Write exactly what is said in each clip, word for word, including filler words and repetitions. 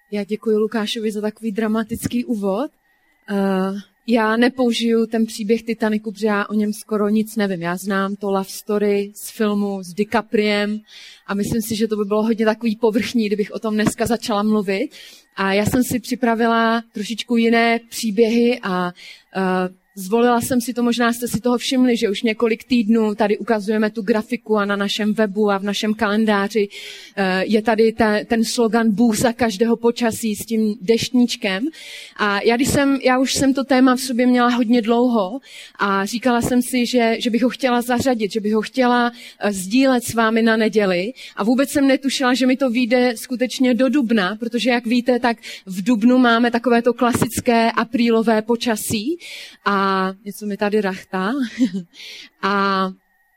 Já děkuji Lukášovi za takový dramatický úvod. Uh, já nepoužiju ten příběh Titaniku, protože já o něm skoro nic nevím. Já znám to love story z filmu s DiCapriem a myslím si, že to by bylo hodně takový povrchní, kdybych o tom dneska začala mluvit. A já jsem si připravila trošičku jiné příběhy a uh, zvolila jsem si to, možná jste si toho všimli, že už několik týdnů tady ukazujeme tu grafiku a na našem webu a v našem kalendáři je tady ta, ten slogan Bůh za každého počasí s tím deštníčkem. A já, když jsem, já už jsem to téma v sobě měla hodně dlouho a říkala jsem si, že, že bych ho chtěla zařadit, že bych ho chtěla sdílet s vámi na neděli a vůbec jsem netušila, že mi to vyjde skutečně do dubna, protože jak víte, tak v dubnu máme takové to klasické aprílové počasí a A něco mi tady rachtá. a,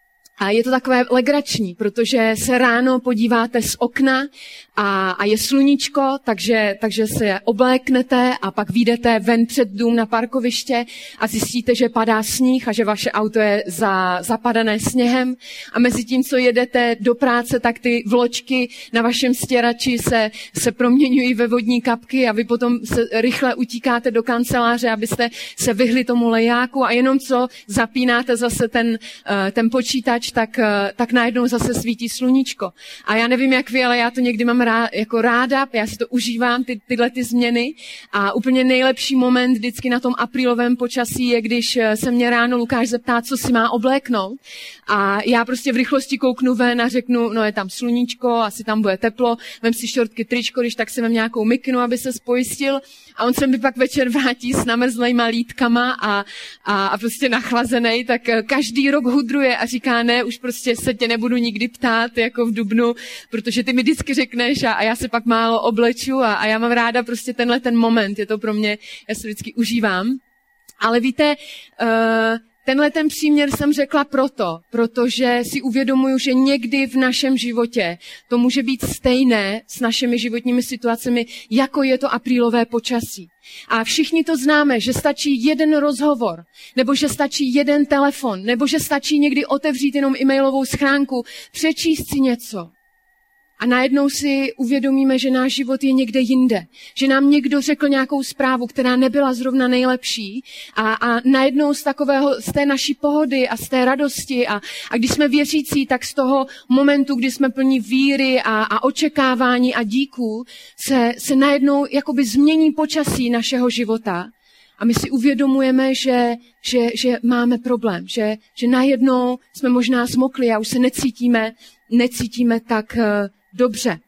a je to takové legrační, protože se ráno podíváte z okna a, a je sluníčko, takže, takže se obléknete a pak vyjdete ven před dům na parkoviště a zjistíte, že padá sníh a že vaše auto je za, zapadané sněhem. A mezi tím, co jedete do práce, tak ty vločky na vašem stěrači se, se proměňují ve vodní kapky a vy potom se rychle utíkáte do kanceláře, abyste se vyhli tomu lejáku a jenom co zapínáte zase ten, ten počítač, tak, tak najednou zase svítí sluníčko. A já nevím, jak vy, ale já to někdy mám Rá, jako ráda, já si to užívám, ty, tyhle ty změny a úplně nejlepší moment vždycky na tom aprílovém počasí je, když se mě ráno Lukáš zeptá, co si má obléknout a já prostě v rychlosti kouknu ven a řeknu, no je tam sluníčko, asi tam bude teplo, vem si šortky, tričko, když tak si vem nějakou mikinu, aby se spojistil a on se mi pak večer vrátí s namrzlejma lítkama a, a, a prostě nachlazenej, tak každý rok hudruje a říká, ne, už prostě se tě nebudu nikdy ptát, jako v dubnu, protože ty mi vždycky řekneš a, a já se pak málo obleču a, a já mám ráda prostě tenhle ten moment, je to pro mě, já se vždycky užívám. Ale víte, uh, tenhle ten příměr jsem řekla proto, protože si uvědomuju, že někdy v našem životě to může být stejné s našimi životními situacemi, jako je to aprílové počasí. A všichni to známe, že stačí jeden rozhovor, nebo že stačí jeden telefon, nebo že stačí někdy otevřít jenom e-mailovou schránku, přečíst si něco. A najednou si uvědomíme, že náš život je někde jinde. Že nám někdo řekl nějakou zprávu, která nebyla zrovna nejlepší. A, a najednou z takového, z té naší pohody a z té radosti a, a když jsme věřící, tak z toho momentu, kdy jsme plní víry a, a očekávání a díků, se, se najednou jakoby změní počasí našeho života. A my si uvědomujeme, že, že, že máme problém, že, že najednou jsme možná zmokli a už se necítíme, necítíme tak dobře.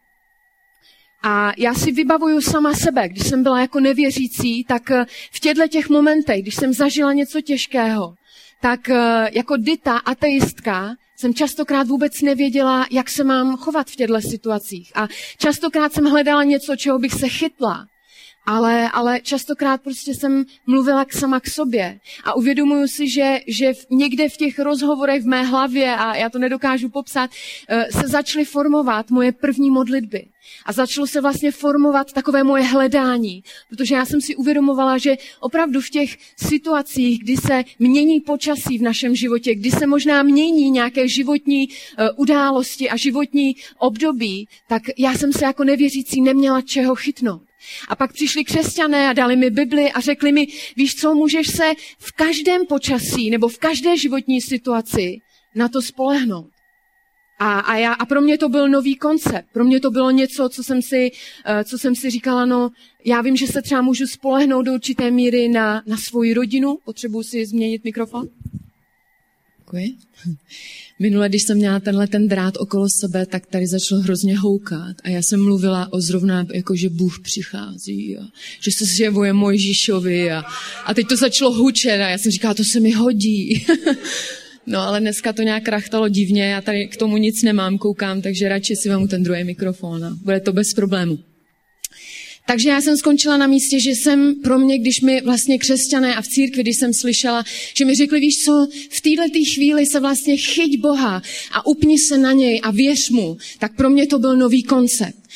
A já si vybavuju sama sebe, když jsem byla jako nevěřící, tak v těchto těch momentech, když jsem zažila něco těžkého, tak jako Dita, ateistka, jsem častokrát vůbec nevěděla, jak se mám chovat v těchto situacích. A častokrát jsem hledala něco, čeho bych se chytla. Ale, ale častokrát prostě jsem mluvila k sama k sobě a uvědomuju si, že, že někde v těch rozhovorech v mé hlavě, a já to nedokážu popsat, se začaly formovat moje první modlitby. A začalo se vlastně formovat takové moje hledání, protože já jsem si uvědomovala, že opravdu v těch situacích, kdy se mění počasí v našem životě, kdy se možná mění nějaké životní uh, události a životní období, tak já jsem se jako nevěřící neměla čeho chytnout. A pak přišli křesťané a dali mi Bibli a řekli mi, víš co, můžeš se v každém počasí nebo v každé životní situaci na to spolehnout. A, a, já, a pro mě to byl nový koncept. Pro mě to bylo něco, co jsem si, co jsem si říkala, no, já vím, že se třeba můžu spolehnout do určité míry na, na svoji rodinu. Potřebuji si změnit mikrofon. Děkuji. Minule, když jsem měla tenhle ten drát okolo sebe, tak tady začalo hrozně houkat. A já jsem mluvila o zrovna, jako že Bůh přichází a že se zjevuje Mojžíšovi. A, a teď to začalo hučet a já jsem říkala, to se mi hodí. No ale dneska to nějak rachtalo divně, já tady k tomu nic nemám, koukám, takže radši si vemu ten druhý mikrofon a bude to bez problému. Takže já jsem skončila na místě, že jsem pro mě, když mi vlastně křesťané a v církvi, když jsem slyšela, že mi řekli, víš co, v této chvíli se vlastně chyť Boha a upni se na něj a věř mu, tak pro mě to byl nový koncept.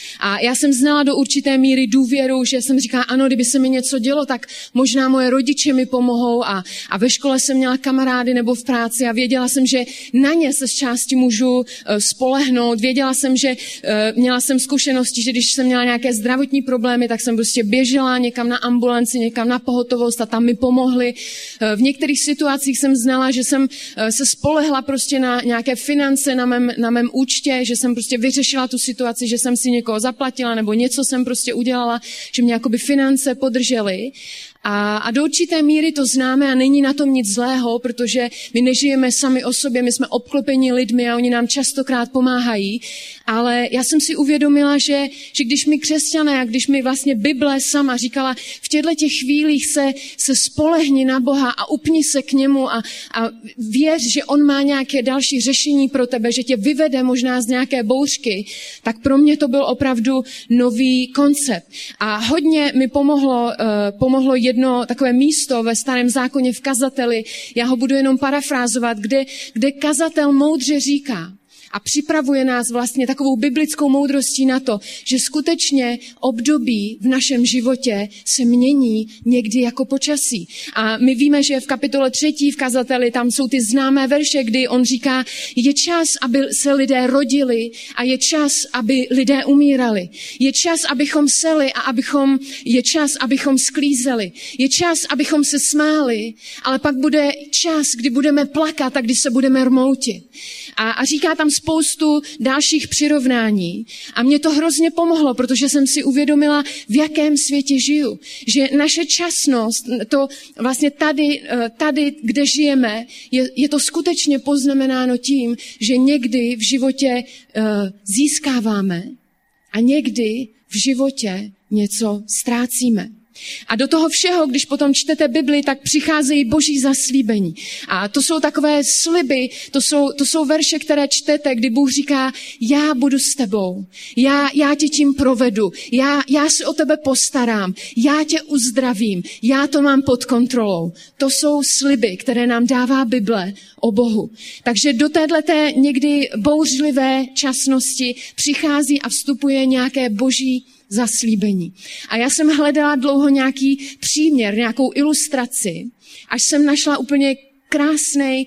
A já jsem znala do určité míry důvěru, že jsem říkala, ano, kdyby se mi něco dělo, tak možná moje rodiče mi pomohou a, a ve škole jsem měla kamarády nebo v práci a věděla jsem, že na ně se z části můžu uh, spolehnout. Věděla jsem, že uh, měla jsem zkušenosti, že když jsem měla nějaké zdravotní problémy, tak jsem prostě běžela někam na ambulanci, někam na pohotovost a tam mi pomohli. Uh, v některých situacích jsem znala, že jsem uh, se spolehla prostě na nějaké finance na mém, na mém účtě, že jsem prostě vyřešila tu situaci, že jsem si někoho zaplatila nebo něco jsem prostě udělala, že mě jakoby finance podržely. A, a do určité míry to známe a není na tom nic zlého, protože my nežijeme sami o sobě, my jsme obklopeni lidmi a oni nám častokrát pomáhají. Ale já jsem si uvědomila, že, že když my křesťané a když mi vlastně Bible sama říkala, v těchto těch chvílích se, se spolehni na Boha a upni se k němu a, a věř, že on má nějaké další řešení pro tebe, že tě vyvede možná z nějaké bouřky, tak pro mě to byl opravdu nový koncept. A hodně mi pomohlo, uh, pomohlo jedno takové místo ve Starém zákoně v kazateli, já ho budu jenom parafrázovat, kde, kde kazatel moudře říká, a připravuje nás vlastně takovou biblickou moudrostí na to, že skutečně období v našem životě se mění někdy jako počasí. A my víme, že v kapitole třetí v kazateli tam jsou ty známé verše, kdy on říká, je čas, aby se lidé rodili a je čas, aby lidé umírali. Je čas, abychom seli a abychom, je čas, abychom sklízeli. Je čas, abychom se smáli, ale pak bude čas, kdy budeme plakat a kdy se budeme rmoutit. A, a říká tam spoustu dalších přirovnání. A mě to hrozně pomohlo, protože jsem si uvědomila, v jakém světě žiju. Že naše časnost, to vlastně tady, tady kde žijeme, je, je to skutečně poznamenáno tím, že někdy v životě uh, získáváme a někdy v životě něco ztrácíme. A do toho všeho, když potom čtete Bibli, tak přicházejí boží zaslíbení. A to jsou takové sliby, to jsou, to jsou verše, které čtete, kdy Bůh říká, já budu s tebou, já, já tě tím provedu, já, já se o tebe postarám, já tě uzdravím, já to mám pod kontrolou. To jsou sliby, které nám dává Bible o Bohu. Takže do téhleté někdy bouřlivé časnosti přichází a vstupuje nějaké boží zaslíbení. A já jsem hledala dlouho nějaký příměr, nějakou ilustraci, až jsem našla úplně krásnej,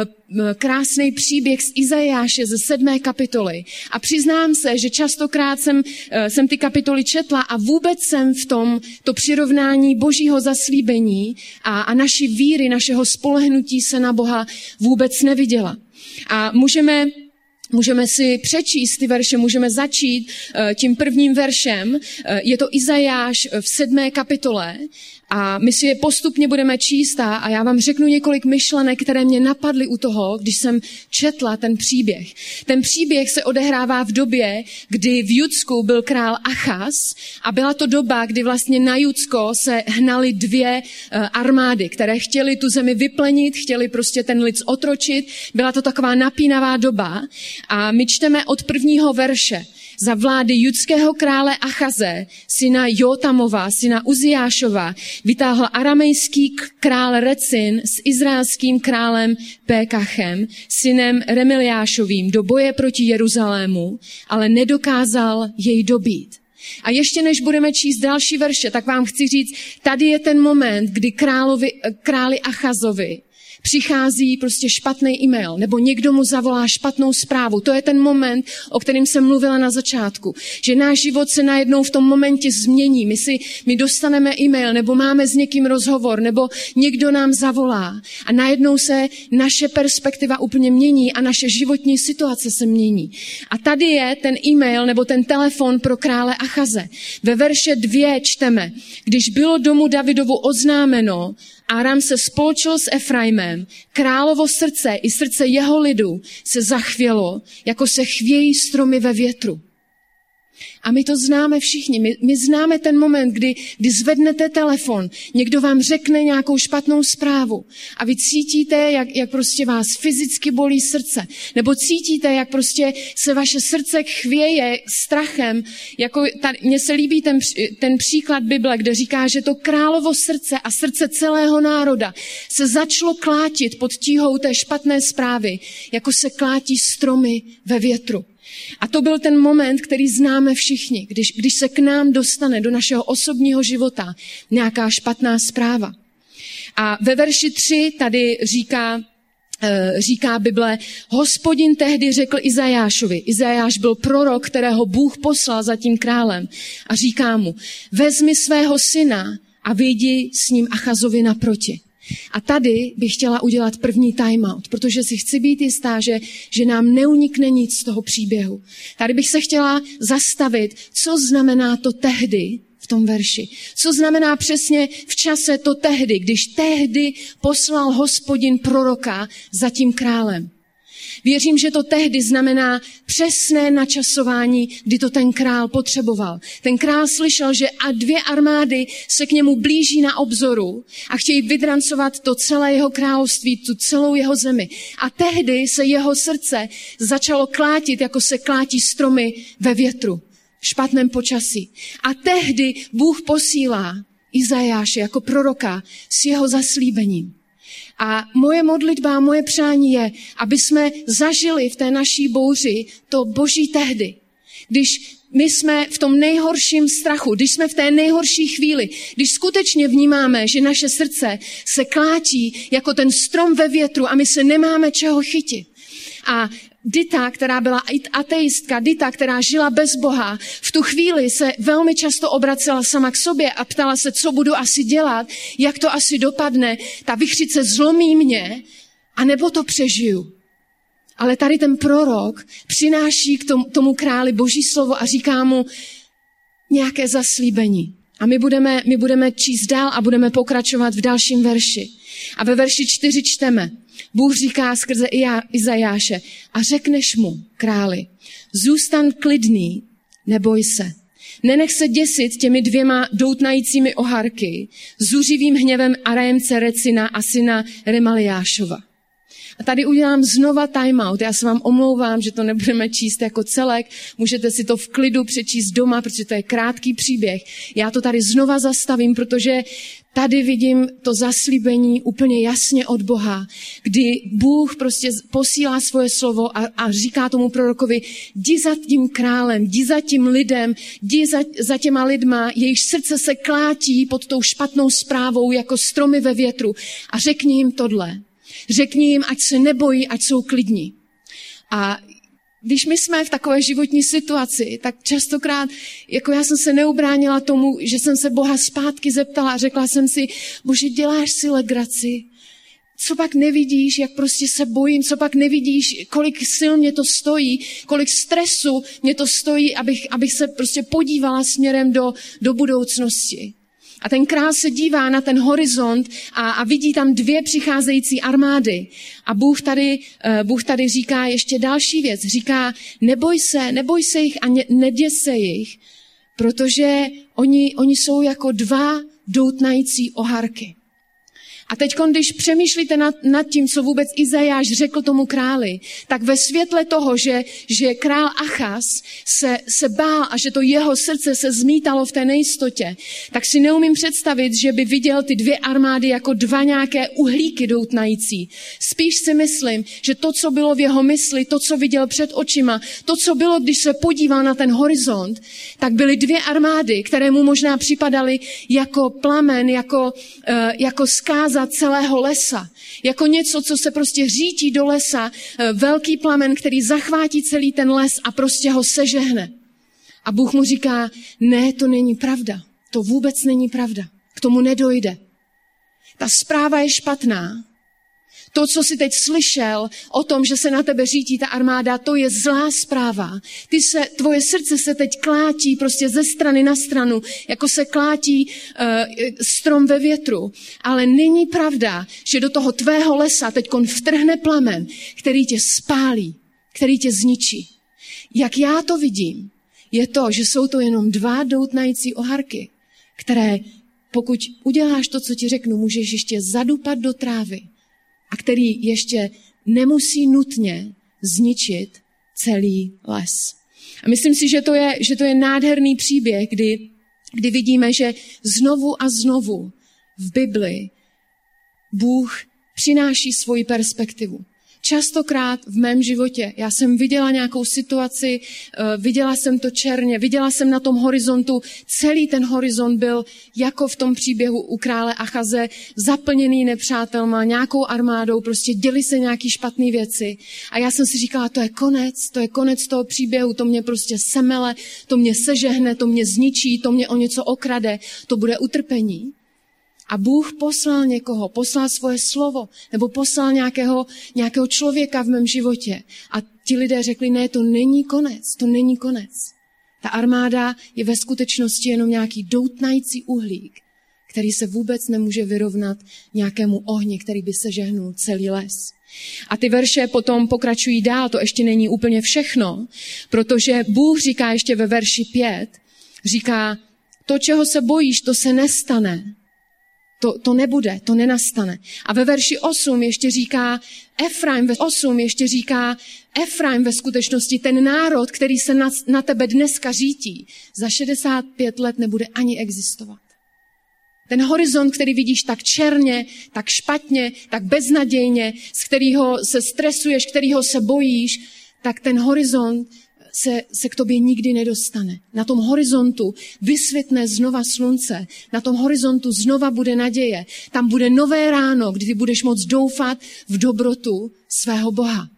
krásnej příběh z Izajáše ze sedmé kapitoly. A přiznám se, že častokrát jsem, jsem ty kapitoly četla a vůbec jsem v tom to přirovnání božího zaslíbení a, a naší víry, našeho spolehnutí se na Boha vůbec neviděla. A můžeme Můžeme si přečíst ty verše, můžeme začít tím prvním veršem. Je to Izajáš v sedmé kapitole a my si je postupně budeme číst a já vám řeknu několik myšlenek, které mě napadly u toho, když jsem četla ten příběh. Ten příběh se odehrává v době, kdy v Judsku byl král Achaz a byla to doba, kdy vlastně na Judsko se hnaly dvě armády, které chtěly tu zemi vyplenit, chtěli prostě ten lid otročit. Byla to taková napínavá doba a my čteme od prvního verše. Za vlády judského krále Achaze, syna Jotamova, syna Uziášova, vytáhl aramejský král Recin s izraelským králem Pékachem, synem Remeliášovým, do boje proti Jeruzalému, ale nedokázal jej dobít. A ještě než budeme číst další verše, tak vám chci říct, tady je ten moment, kdy královi, králi Achazovi přichází prostě špatný e-mail, nebo někdo mu zavolá špatnou zprávu. To je ten moment, o kterém jsem mluvila na začátku. Že náš život se najednou v tom momentě změní. My si, my dostaneme e-mail, nebo máme s někým rozhovor, nebo někdo nám zavolá. A najednou se naše perspektiva úplně mění a naše životní situace se mění. A tady je ten e-mail, nebo ten telefon pro krále Achaze. Ve verše dvě čteme, když bylo domu Davidovu oznámeno, Aram se spolčil s Efraimem, královo srdce i srdce jeho lidu se zachvělo, jako se chvějí stromy ve větru. A my to známe všichni. My, my známe ten moment, kdy, kdy zvednete telefon, někdo vám řekne nějakou špatnou zprávu a vy cítíte, jak, jak prostě vás fyzicky bolí srdce. Nebo cítíte, jak prostě se vaše srdce chvěje strachem. Jako mně se líbí ten, ten příklad Bible, kde říká, že to královo srdce a srdce celého národa se začalo klátit pod tíhou té špatné zprávy, jako se klátí stromy ve větru. A to byl ten moment, který známe všichni, když, když se k nám dostane do našeho osobního života nějaká špatná zpráva. A ve verši tři tady říká, říká Bible, Hospodin tehdy řekl Izajášovi. Izajáš byl prorok, kterého Bůh poslal za tím králem. A říká mu, vezmi svého syna a vyjdi s ním Achazovi naproti. A tady bych chtěla udělat první timeout, protože si chci být jistá, že, že nám neunikne nic z toho příběhu. Tady bych se chtěla zastavit, co znamená to tehdy v tom verši. Co znamená přesně v čase to tehdy, když tehdy poslal Hospodin proroka za tím králem. Věřím, že to tehdy znamená přesné načasování, kdy to ten král potřeboval. Ten král slyšel, že a dvě armády se k němu blíží na obzoru a chtějí vydrancovat to celé jeho království, tu celou jeho zemi. A tehdy se jeho srdce začalo klátit, jako se klátí stromy ve větru, v špatném počasí. A tehdy Bůh posílá Izajáše jako proroka s jeho zaslíbením. A moje modlitba a moje přání je, aby jsme zažili v té naší bouři to boží tehdy. Když my jsme v tom nejhorším strachu, když jsme v té nejhorší chvíli, když skutečně vnímáme, že naše srdce se klátí jako ten strom ve větru a my se nemáme čeho chytit. A Dita, která byla ateistka, Dita, která žila bez Boha, v tu chvíli se velmi často obracela sama k sobě a ptala se, co budu asi dělat, jak to asi dopadne, ta vichřice zlomí mě, anebo to přežiju. Ale tady ten prorok přináší k tomu, tomu králi boží slovo a říká mu nějaké zaslíbení. A my budeme, my budeme číst dál a budeme pokračovat v dalším verši. A ve verši čtyři čteme. Bůh říká skrze Izajáše a řekneš mu, králi, zůstan klidný, neboj se. Nenech se děsit těmi dvěma doutnajícími oharky, zuřivým hněvem Arajemce Recina a syna Remaliášova. A tady udělám znova timeout. Já se vám omlouvám, že to nebudeme číst jako celek. Můžete si to v klidu přečíst doma, protože to je krátký příběh. Já to tady znova zastavím, protože tady vidím to zaslíbení úplně jasně od Boha, kdy Bůh prostě posílá svoje slovo a, a říká tomu prorokovi, jdi za tím králem, jdi za tím lidem, jdi za, za těma lidma, jejich srdce se klátí pod tou špatnou zprávou jako stromy ve větru a řekni jim tohle. Řekni jim, ať se nebojí, ať jsou klidní. A když my jsme v takové životní situaci, tak častokrát, jako já jsem se neubránila tomu, že jsem se Boha zpátky zeptala a řekla jsem si, Bože, děláš si legraci? Co pak nevidíš, jak prostě se bojím, co pak nevidíš, kolik sil mě to stojí, kolik stresu mě to stojí, abych, abych se prostě podívala směrem do, do budoucnosti. A ten král se dívá na ten horizont a, a vidí tam dvě přicházející armády. A Bůh tady, uh, Bůh tady říká ještě další věc. Říká, neboj se, neboj se jich a ne, neděs se jich, protože oni, oni jsou jako dva doutnající oharky. A teď, když přemýšlíte nad, nad tím, co vůbec Izajáš řekl tomu králi, tak ve světle toho, že, že král Achaz se, se bál a že to jeho srdce se zmítalo v té nejistotě, tak si neumím představit, že by viděl ty dvě armády jako dva nějaké uhlíky doutnající. Spíš si myslím, že to, co bylo v jeho mysli, to, co viděl před očima, to, co bylo, když se podíval na ten horizont, tak byly dvě armády, které mu možná připadaly jako plamen, jako, uh, jako zkáza celého lesa. Jako něco, co se prostě řítí do lesa, velký plamen, který zachvátí celý ten les a prostě ho sežehne. A Bůh mu říká, ne, to není pravda. To vůbec není pravda. K tomu nedojde. Ta zpráva je špatná. To, co jsi teď slyšel o tom, že se na tebe řítí ta armáda, to je zlá zpráva. Ty se, tvoje srdce se teď klátí prostě ze strany na stranu, jako se klátí uh, strom ve větru. Ale není pravda, že do toho tvého lesa teďkon vtrhne plamen, který tě spálí, který tě zničí. Jak já to vidím, je to, že jsou to jenom dva doutnající oharky, které pokud uděláš to, co ti řeknu, můžeš ještě zadupat do trávy, a který ještě nemusí nutně zničit celý les. A myslím si, že to je, že to je nádherný příběh, kdy, kdy vidíme, že znovu a znovu v Bibli Bůh přináší svoji perspektivu. častokrát v mém životě já jsem viděla nějakou situaci, viděla jsem to černě, viděla jsem na tom horizontu, celý ten horizont byl jako v tom příběhu u krále Achaze, zaplněný nepřátelma, nějakou armádou, prostě děli se nějaký špatné věci. A já jsem si říkala, to je konec, to je konec toho příběhu, to mě prostě semele, to mě sežehne, to mě zničí, to mě o něco okrade, to bude utrpení. A Bůh poslal někoho, poslal svoje slovo, nebo poslal nějakého, nějakého člověka v mém životě. A ti lidé řekli, ne, to není konec, to není konec. Ta armáda je ve skutečnosti jenom nějaký doutnající uhlík, který se vůbec nemůže vyrovnat nějakému ohni, který by sežehnul celý les. A ty verše potom pokračují dál, to ještě není úplně všechno, protože Bůh říká ještě ve verši pět, říká, to, čeho se bojíš, to se nestane. To, to nebude, to nenastane. A ve verši osm ještě říká, Efraim ve osm ještě říká, Efraim ve skutečnosti, ten národ, který se na, na tebe dneska řítí, za šedesát pět let nebude ani existovat. Ten horizont, který vidíš tak černě, tak špatně, tak beznadějně, z kterého se stresuješ, kterého se bojíš, tak ten horizont se, se k tobě nikdy nedostane. Na tom horizontu vysvětne znova slunce, na tom horizontu znova bude naděje. Tam bude nové ráno, kdy ty budeš moct doufat v dobrotu svého Boha.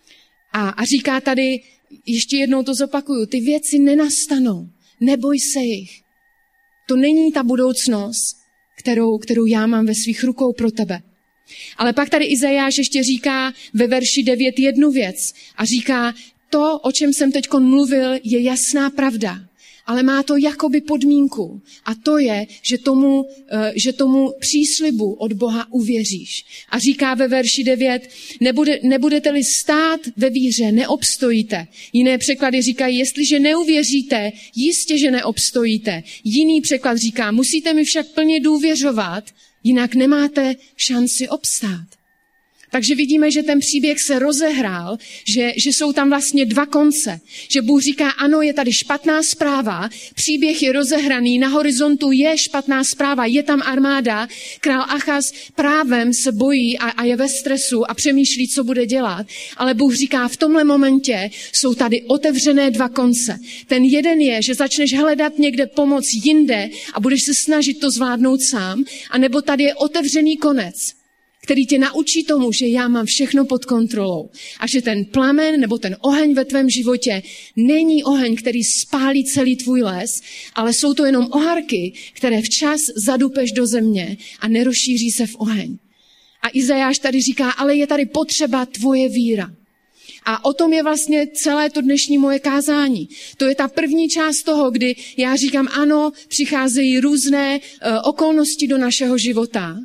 A, a říká tady, ještě jednou to zopakuju, ty věci nenastanou, neboj se jich. To není ta budoucnost, kterou, kterou já mám ve svých rukou pro tebe. Ale pak tady Izajáš ještě říká ve verši devět jednu věc a říká, to, o čem jsem teď mluvil, je jasná pravda, ale má to jakoby podmínku. A to je, že tomu, že tomu příslibu od Boha uvěříš. A říká ve verši devět, nebude, nebudete-li stát ve víře, neobstojíte. Jiné překlady říkají, jestliže neuvěříte, jistě, že neobstojíte. Jiný překlad říká, musíte mi však plně důvěřovat, jinak nemáte šanci obstát. Takže vidíme, že ten příběh se rozehrál, že, že jsou tam vlastně dva konce. Že Bůh říká, ano, je tady špatná zpráva, příběh je rozehraný, na horizontu je špatná zpráva, je tam armáda, král Achaz právem se bojí a, a je ve stresu a přemýšlí, co bude dělat. Ale Bůh říká, v tomhle momentě jsou tady otevřené dva konce. Ten jeden je, že začneš hledat někde pomoc jinde a budeš se snažit to zvládnout sám, anebo tady je otevřený konec, který tě naučí tomu, že já mám všechno pod kontrolou a že ten plamen nebo ten oheň ve tvém životě není oheň, který spálí celý tvůj les, ale jsou to jenom oharky, které včas zadupeš do země a nerozšíří se v oheň. A Izajáš tady říká, ale je tady potřeba tvoje víra. A o tom je vlastně celé to dnešní moje kázání. To je ta první část toho, kdy já říkám, ano, přicházejí různé uh, okolnosti do našeho života,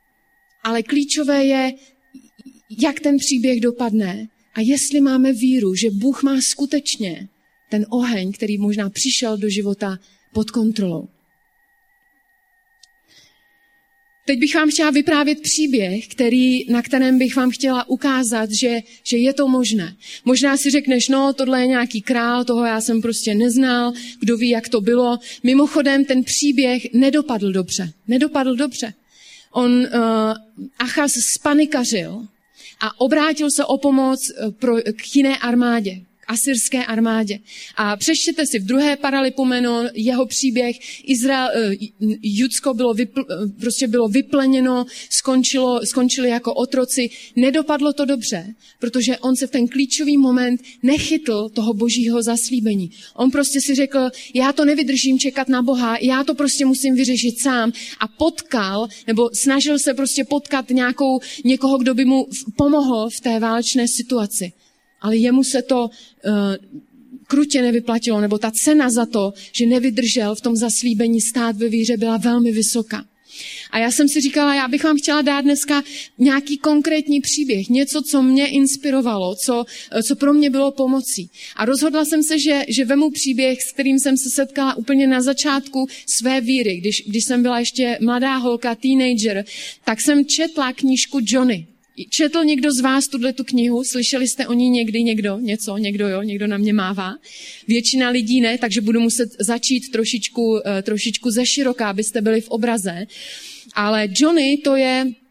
ale klíčové je, jak ten příběh dopadne a jestli máme víru, že Bůh má skutečně ten oheň, který možná přišel do života, pod kontrolou. Teď bych vám chtěla vyprávět příběh, který, na kterém bych vám chtěla ukázat, že, že je to možné. Možná si řekneš, no, tohle je nějaký král, toho já jsem prostě neznal, kdo ví, jak to bylo. Mimochodem, ten příběh nedopadl dobře. Nedopadl dobře. On, uh, Achaz spanikařil a obrátil se o pomoc pro, k jiné armádě, k asyrské armádě. A přečtěte si v druhé Paralipomeno jeho příběh. Izrael, uh, Judsko bylo, vypl, prostě bylo vypleněno, skončilo, skončili jako otroci. Nedopadlo to dobře, protože on se v ten klíčový moment nechytl toho božího zaslíbení. On prostě si řekl, já to nevydržím čekat na Boha, já to prostě musím vyřešit sám a potkal, nebo snažil se prostě potkat nějakou, někoho, kdo by mu pomohl v té válečné situaci. Ale jemu se to uh, krutě nevyplatilo, nebo ta cena za to, že nevydržel v tom zaslíbení stát ve víře, byla velmi vysoká. A já jsem si říkala, já bych vám chtěla dát dneska nějaký konkrétní příběh, něco, co mě inspirovalo, co, co pro mě bylo pomocí. A rozhodla jsem se, že, že vemu příběh, s kterým jsem se setkala úplně na začátku své víry. Když, když jsem byla ještě mladá holka, teenager, tak jsem četla knížku Johnny. Četl někdo z vás tuto knihu? Slyšeli jste o ní někdy někdo? Něco? Někdo jo? Někdo na mě mává? Většina lidí ne, takže budu muset začít trošičku, trošičku ze široka, abyste byli v obraze. Ale Johnny to je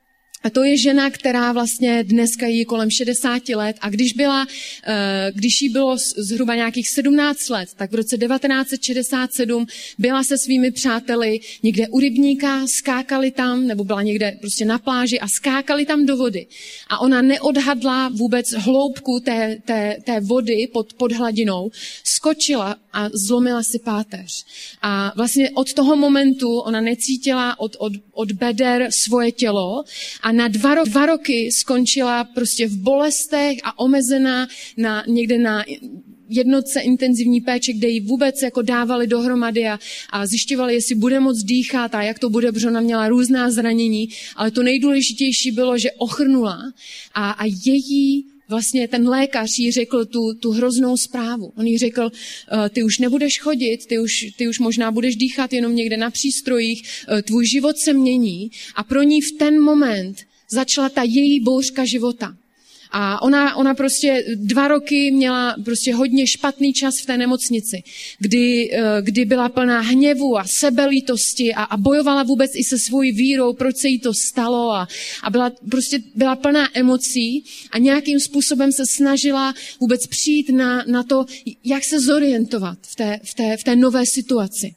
A to je žena, která vlastně dneska je kolem šedesát let a když byla, když jí bylo zhruba nějakých sedmnáct let, tak v roce devatenáct set šedesát sedm byla se svými přáteli někde u rybníka, skákali tam, nebo byla někde prostě na pláži a skákali tam do vody. A ona neodhadla vůbec hloubku té, té, té vody pod, pod hladinou, skočila a zlomila si páteř. A vlastně od toho momentu ona necítila od, od, od beder svoje tělo a na dva, ro- dva roky skončila prostě v bolestech a omezená na, někde na jednotce intenzivní péče, kde ji vůbec jako dávali dohromady a, a zjišťovali, jestli bude moc dýchat a jak to bude, protože ona měla různá zranění, ale to nejdůležitější bylo, že ochrnula a, a její vlastně ten lékař jí řekl tu, tu hroznou zprávu. On jí řekl, ty už nebudeš chodit, ty už, ty už možná budeš dýchat jenom někde na přístrojích, tvůj život se mění a pro ní v ten moment začala ta její bouřka života. A ona, ona prostě dva roky měla prostě hodně špatný čas v té nemocnici, kdy, kdy byla plná hněvu a sebelítosti a, a bojovala vůbec i se svojí vírou, proč se jí to stalo a, a byla prostě byla plná emocí a nějakým způsobem se snažila vůbec přijít na, na to, jak se zorientovat v té, v té, v té nové situaci.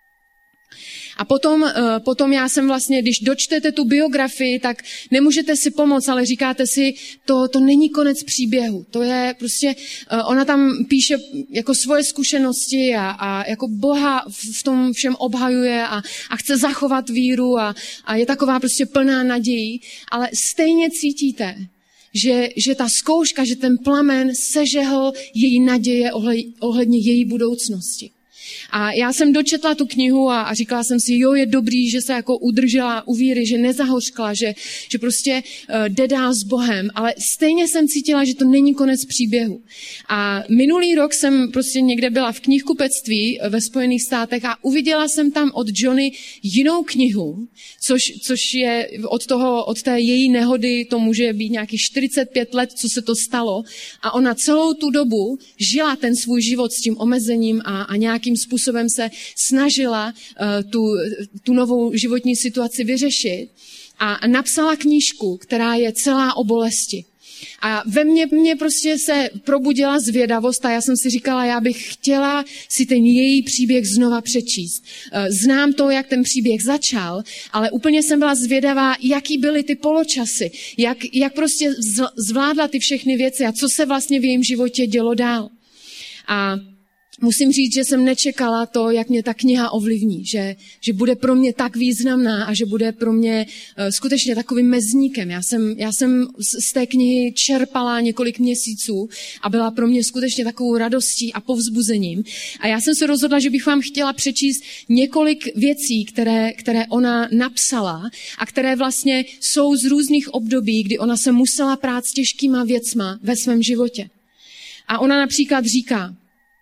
A potom, potom já jsem vlastně, když dočtete tu biografii, tak nemůžete si pomoct, ale říkáte si, to, to není konec příběhu. To je prostě, ona tam píše jako svoje zkušenosti a, a jako Boha v tom všem obhajuje a, a chce zachovat víru a, a je taková prostě plná nadějí, ale stejně cítíte, že, že ta zkouška, že ten plamen sežehl její naděje ohledně její budoucnosti. A já jsem dočetla tu knihu a, a říkala jsem si, jo, je dobrý, že se jako udržela u víry, že nezahořkla, že, že prostě uh, jde dál s Bohem, ale stejně jsem cítila, že to není konec příběhu. A minulý rok jsem prostě někde byla v knihkupectví ve Spojených státech a uviděla jsem tam od Johnny jinou knihu, což, což je od toho, od té její nehody, to může být nějakých čtyřicet pět let, co se to stalo. A ona celou tu dobu žila ten svůj život s tím omezením a, a nějakým způsobem se snažila uh, tu, tu novou životní situaci vyřešit a napsala knížku, která je celá o bolesti. A ve mně, mně prostě se probudila zvědavost a já jsem si říkala, já bych chtěla si ten její příběh znova přečíst. Znám to, jak ten příběh začal, ale úplně jsem byla zvědavá, jaký byly ty poločasy, jak, jak prostě zvládla ty všechny věci a co se vlastně v jejím životě dělo dál. A musím říct, že jsem nečekala to, jak mě ta kniha ovlivní, že, že bude pro mě tak významná a že bude pro mě uh, skutečně takovým mezníkem. Já jsem, já jsem z té knihy čerpala několik měsíců a byla pro mě skutečně takovou radostí a povzbuzením. A já jsem se rozhodla, že bych vám chtěla přečíst několik věcí, které, které ona napsala a které vlastně jsou z různých období, kdy ona se musela prát s těžkýma věcma ve svém životě. A ona například říká,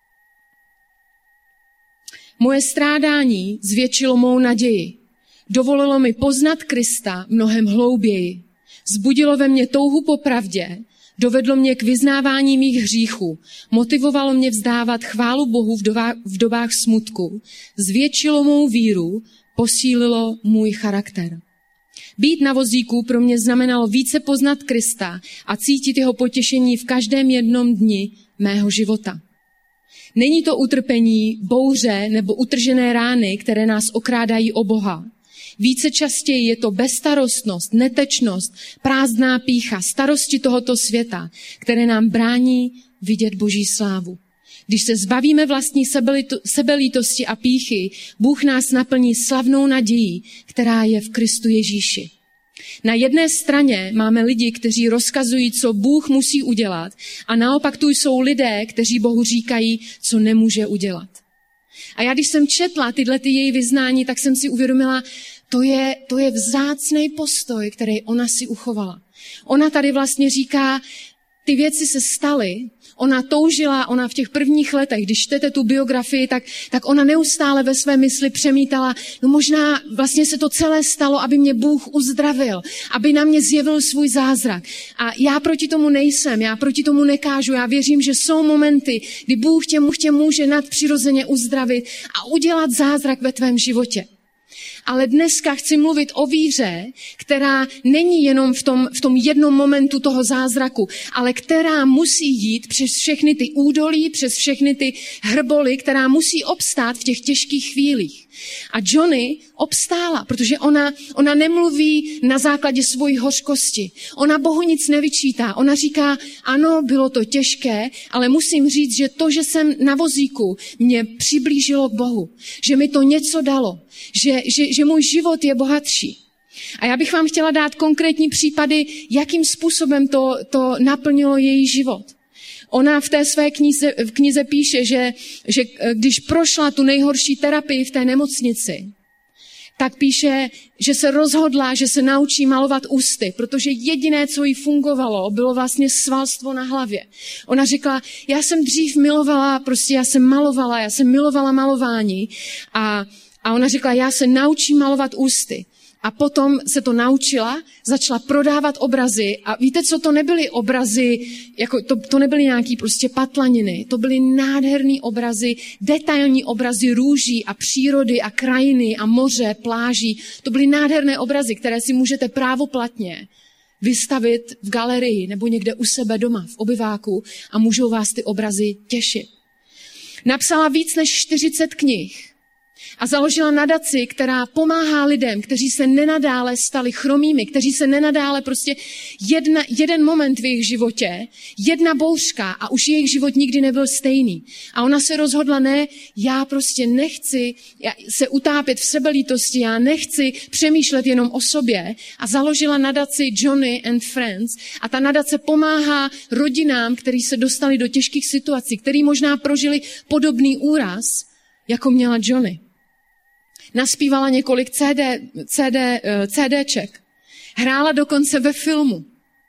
moje strádání zvětšilo mou naději. Dovolilo mi poznat Krista mnohem hlouběji. Zbudilo ve mně touhu po pravdě, dovedlo mě k vyznávání mých hříchů, motivovalo mě vzdávat chválu Bohu v dobách, v dobách smutku, zvětšilo mou víru, posílilo můj charakter. Být na vozíku pro mě znamenalo více poznat Krista a cítit jeho potěšení v každém jednom dni mého života. Není to utrpení, bouře nebo utržené rány, které nás okrádají o Boha. Více častěji je to bezstarostnost, netečnost, prázdná pýcha, starosti tohoto světa, které nám brání vidět Boží slávu. Když se zbavíme vlastní sebelítosti a pýchy, Bůh nás naplní slavnou nadějí, která je v Kristu Ježíši. Na jedné straně máme lidi, kteří rozkazují, co Bůh musí udělat, a naopak tu jsou lidé, kteří Bohu říkají, co nemůže udělat. A já, když jsem četla tyhle ty její vyznání, tak jsem si uvědomila, to je, to je vzácný postoj, který ona si uchovala. Ona tady vlastně říká, ty věci se staly, ona toužila, ona v těch prvních letech, když čtete tu biografii, tak, tak ona neustále ve své mysli přemítala, no možná vlastně se to celé stalo, aby mě Bůh uzdravil, aby na mě zjevil svůj zázrak. A já proti tomu nejsem, já proti tomu nekážu, já věřím, že jsou momenty, kdy Bůh tě, tě může nadpřirozeně uzdravit a udělat zázrak ve tvém životě. ale dneska chci mluvit o víře, která není jenom v tom, v tom jednom momentu toho zázraku, ale která musí jít přes všechny ty údolí, přes všechny ty hrboly, která musí obstát v těch těžkých chvílích. A Johnny obstála, protože ona, ona nemluví na základě svojí hořkosti. Ona Bohu nic nevyčítá. Ona říká, ano, bylo to těžké, ale musím říct, že to, že jsem na vozíku, mě přiblížilo k Bohu. Že mi to něco dalo. Že, že, že můj život je bohatší. A já bych vám chtěla dát konkrétní případy, jakým způsobem to, to naplnilo její život. Ona v té své knize, v knize píše, že, že když prošla tu nejhorší terapii v té nemocnici, tak píše, že se rozhodla, že se naučí malovat ústy, protože jediné, co jí fungovalo, bylo vlastně svalstvo na hlavě. Ona řekla, já jsem dřív milovala, prostě já jsem malovala, já jsem milovala malování a, a ona řekla, já se naučím malovat ústy. A potom se to naučila, začala prodávat obrazy a víte co, to nebyly obrazy, jako to, to nebyly nějaký prostě patlaniny, to byly nádherný obrazy, detailní obrazy růží a přírody a krajiny a moře, pláží. To byly nádherné obrazy, které si můžete právoplatně vystavit v galerii nebo někde u sebe doma v obyváku a můžou vás ty obrazy těšit. Napsala víc než čtyřicet knih. A založila nadaci, která pomáhá lidem, kteří se nenadále stali chromými, kteří se nenadále prostě jedna, jeden moment v jejich životě, jedna bouřka a už jejich život nikdy nebyl stejný. A ona se rozhodla, ne, já prostě nechci se utápět v sebelítosti, já nechci přemýšlet jenom o sobě a založila nadaci Johnny and Friends a ta nadace pomáhá rodinám, kteří se dostali do těžkých situací, kteří možná prožili podobný úraz, jako měla Johnny. Naspívala několik C D, C D, CDček. Hrála dokonce ve filmu.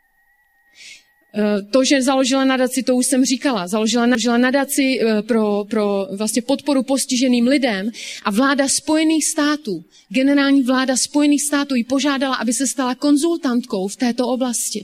To, že založila nadaci, to už jsem říkala. Založila, založila nadaci pro, pro vlastně podporu postiženým lidem a vláda Spojených států, generální vláda Spojených států ji požádala, aby se stala konzultantkou v této oblasti.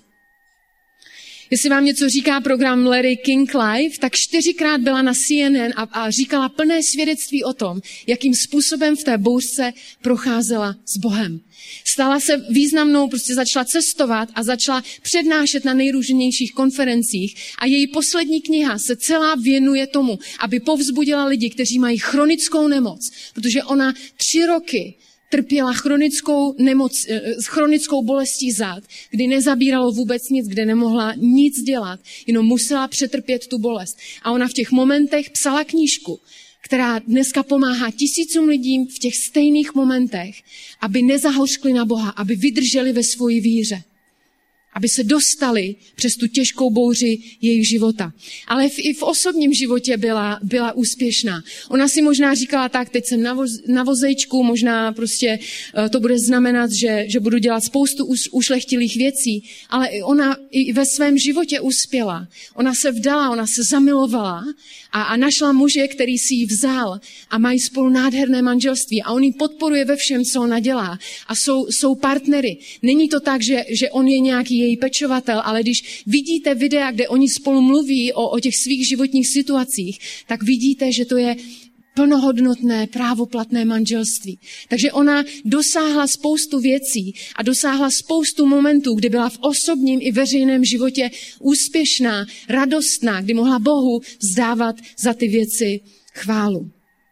Jestli vám něco říká program Larry King Live, tak čtyřikrát byla na C N N a, a říkala plné svědectví o tom, jakým způsobem v té bouřce procházela s Bohem. Stala se významnou, prostě začala cestovat a začala přednášet na nejrůznějších konferencích a její poslední kniha se celá věnuje tomu, aby povzbudila lidi, kteří mají chronickou nemoc, protože ona tři roky trpěla chronickou nemoc, chronickou bolestí zad, kdy nezabíralo vůbec nic, kde nemohla nic dělat, jenom musela přetrpět tu bolest. A ona v těch momentech psala knížku, která dneska pomáhá tisícům lidí v těch stejných momentech, aby nezahořkli na Boha, aby vydrželi ve svoji víře. Aby se dostali přes tu těžkou bouři jejich života. Ale v, i v osobním životě byla, byla úspěšná. Ona si možná říkala tak, teď jsem na, voz, na vozejčku, možná prostě uh, to bude znamenat, že, že budu dělat spoustu už, ušlechtilých věcí, ale ona i ve svém životě uspěla. Ona se vdala, ona se zamilovala a, a našla muže, který si ji vzal a mají spolu nádherné manželství a on ji podporuje ve všem, co ona dělá a jsou, jsou partnery. Není to tak, že, že on je nějaký její pečovatel, ale když vidíte videa, kde oni spolu mluví o, o těch svých životních situacích, tak vidíte, že to je plnohodnotné, právoplatné manželství. Takže ona dosáhla spoustu věcí a dosáhla spoustu momentů, kdy byla v osobním i veřejném životě úspěšná, radostná, kdy mohla Bohu vzdávat za ty věci chválu.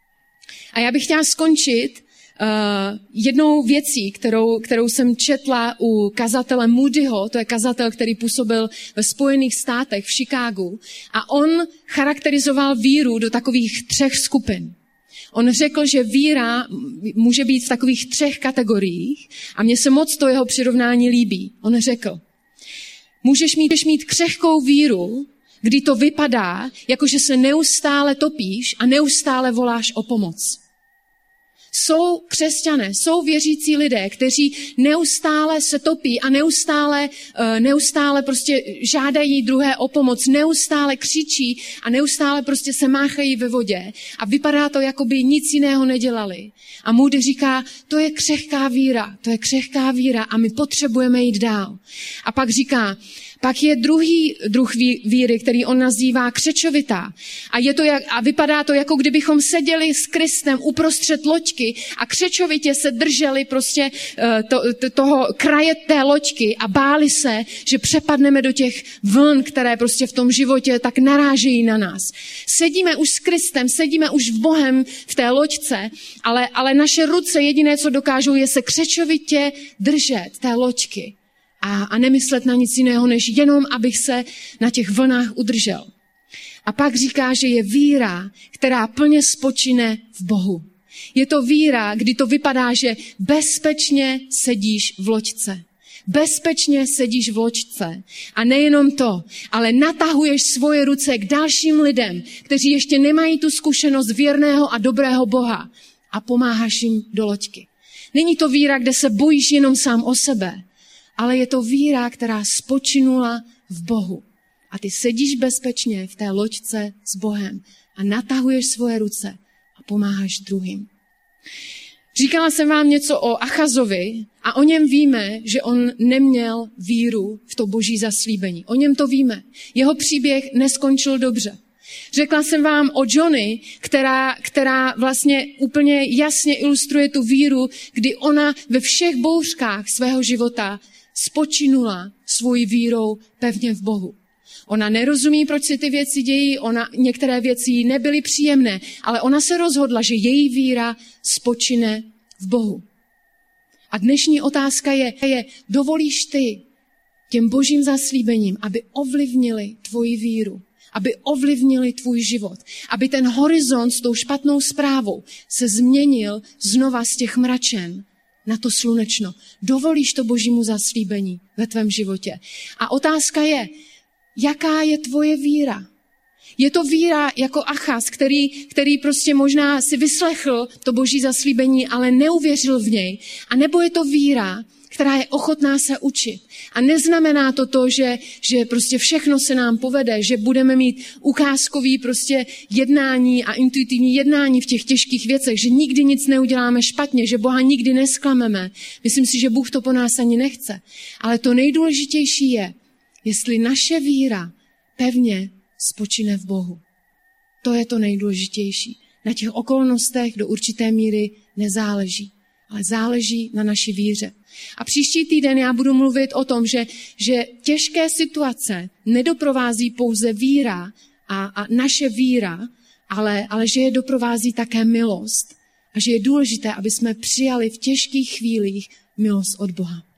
A já bych chtěla skončit Uh, jednou věcí, kterou, kterou jsem četla u kazatele Moodyho, to je kazatel, který působil ve Spojených státech v Chicagu, a on charakterizoval víru do takových třech skupin. On řekl, že víra může být v takových třech kategoriích a mně se moc to jeho přirovnání líbí. On řekl, můžeš mít, můžeš mít křehkou víru, kdy to vypadá, jako že se neustále topíš a neustále voláš o pomoc. Jsou křesťané, jsou věřící lidé, kteří neustále se topí a neustále, neustále prostě žádají druhé o pomoc, neustále křičí a neustále prostě se máchají ve vodě a vypadá to, jako by nic jiného nedělali. A Moody říká, to je křehká víra, to je křehká víra a my potřebujeme jít dál. A pak říká, Pak je druhý druh víry, který on nazývá křečovitá. A, je to jak, a vypadá to, jako kdybychom seděli s Kristem uprostřed loďky a křečovitě se drželi prostě to, to, toho kraje té loďky a báli se, že přepadneme do těch vln, které prostě v tom životě tak narážejí na nás. Sedíme už s Kristem, sedíme už v Bohem v té loďce, ale, ale naše ruce jediné, co dokážou, je se křečovitě držet té loďky. A, a nemyslet na nic jiného, než jenom, abych se na těch vlnách udržel. A pak říká, že je víra, která plně spočine v Bohu. Je to víra, kdy to vypadá, že bezpečně sedíš v loďce. Bezpečně sedíš v loďce. A nejenom to, ale natahuješ svoje ruce k dalším lidem, kteří ještě nemají tu zkušenost věrného a dobrého Boha a pomáháš jim do loďky. Není to víra, kde se bojíš jenom sám o sebe, ale je to víra, která spočinula v Bohu. A ty sedíš bezpečně v té loďce s Bohem a natahuješ svoje ruce a pomáháš druhým. Říkala jsem vám něco o Achazovi a o něm víme, že on neměl víru v to boží zaslíbení. O něm to víme. Jeho příběh neskončil dobře. Řekla jsem vám o Johnny, která, která vlastně úplně jasně ilustruje tu víru, kdy ona ve všech bouřkách svého života spočinula svojí vírou pevně v Bohu. Ona nerozumí, proč se ty věci dějí, ona, některé věci jí nebyly příjemné, ale ona se rozhodla, že její víra spočine v Bohu. A dnešní otázka je, je dovolíš ty těm božím zaslíbením, aby ovlivnili tvoji víru, aby ovlivnili tvůj život, aby ten horizont s tou špatnou zprávou se změnil znova z těch mračen na to slunečno. Dovolíš to božímu zaslíbení ve tvém životě. A otázka je, jaká je tvoje víra? Je to víra jako Achaz, který, který prostě možná si vyslechl to boží zaslíbení, ale neuvěřil v něj. A nebo je to víra, která je ochotná se učit. A neznamená to to, že, že prostě všechno se nám povede, že budeme mít ukázkový prostě jednání a intuitivní jednání v těch těžkých věcech, že nikdy nic neuděláme špatně, že Boha nikdy nesklameme. Myslím si, že Bůh to po nás ani nechce. Ale to nejdůležitější je, jestli naše víra pevně spočine v Bohu. To je to nejdůležitější. Na těch okolnostech do určité míry nezáleží, ale záleží na naší víře. A příští týden já budu mluvit o tom, že, že těžké situace nedoprovází pouze víra a, a naše víra, ale, ale že je doprovází také milost. A že je důležité, aby jsme přijali v těžkých chvílích milost od Boha.